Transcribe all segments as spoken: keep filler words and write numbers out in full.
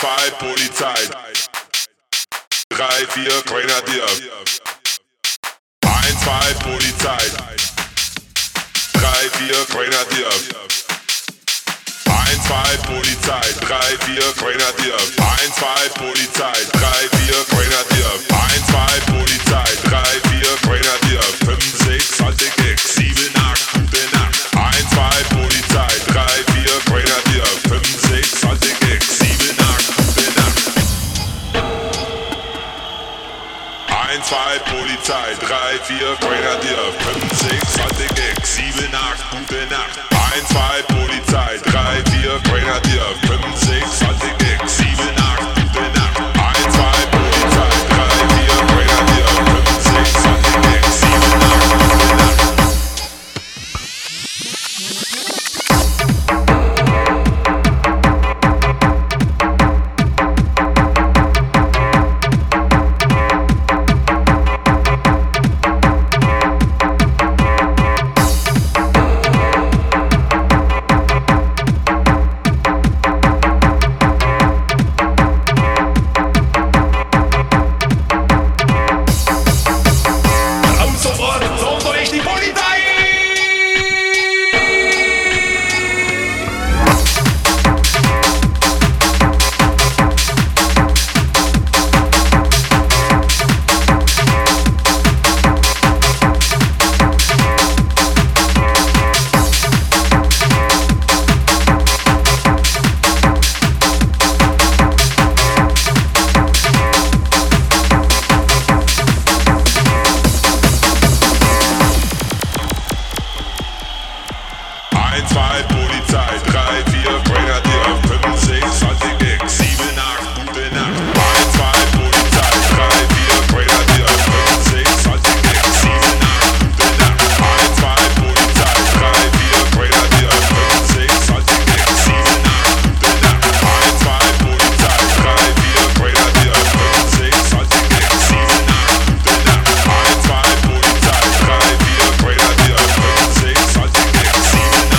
zwei Polizei, drei, vier Grenadier. eins, zwei Polizei, drei, vier Grenadier. eins, zwei Polizei, drei, vier Grenadier. eins, zwei Polizei, drei, vier Grenadier. eins, zwei Polizei, drei, vier Grenadier. fünf, sechs, alte Gags, sieben, acht, gute Nacht. eins, zwei Polizei, drei, vier Grenadier. fünf, sechs, alte Gags, sieben, acht, gute Nacht. eins, zwei Polizei, drei, vier Grenadier. fünf, sechs, alte Gags, sieben, acht, gute Nacht. eins, zwei Polizei, drei, vier Grenadier. fünf, sechs, alte Gags, sieben, acht, gute Nacht. eins, zwei Polizei, drei, vier Grenadier. fünf, sechs, alte Gags, sieben, acht, gute Nacht. eins, zwei Polizei, drei, vier Grenadier. fünf, sechs, alte Gags, sieben, acht, gute Nacht. eins, zwei Polizei, drei, vier Grenadier. fünf, sechs, alte Gags, sieben, acht, gute Nacht. eins, zwei Polizei, drei, vier Grenadier. fünf, sechs, alte Gags, sieben, acht, gute Nacht. eins, zwei Polizei, drei, vier Grenadier. fünf, sechs, alte Gags, sieben, acht, gute Nacht. eins, zwei Polizei, drei, vier Grenadier. fünf, sechs, alte Gags, sieben, acht.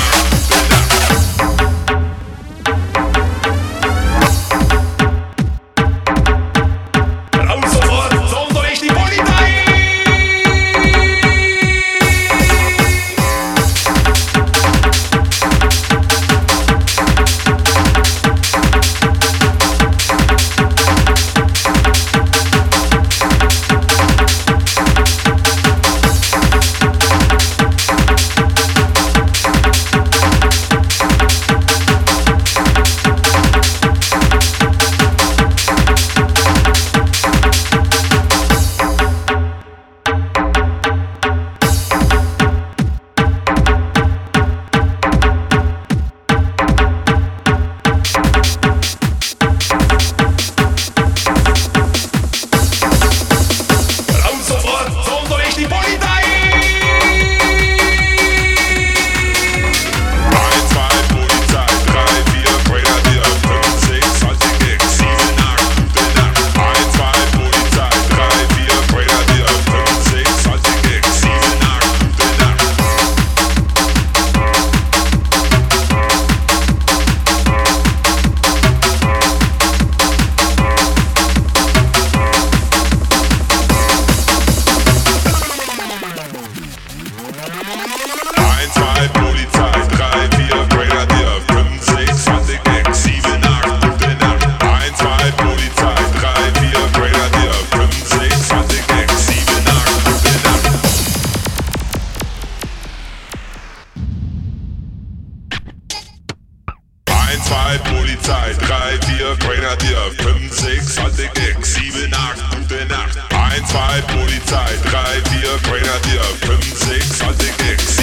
eins, zwei Polizei, drei, vier Grenadier. fünf, sechs, alte Gags, sieben, acht, gute Nacht. eins, zwei Polizei, drei, vier Grenadier. fünf, sechs, alte Gags, sieben, acht, gute Nacht. eins, zwei Polizei, drei, vier Grenadier. fünf, sechs, alte Gags, sieben, acht, gute Nacht. eins, zwei Polizei, drei, vier Grenadier. fünf, sechs, alte Gags.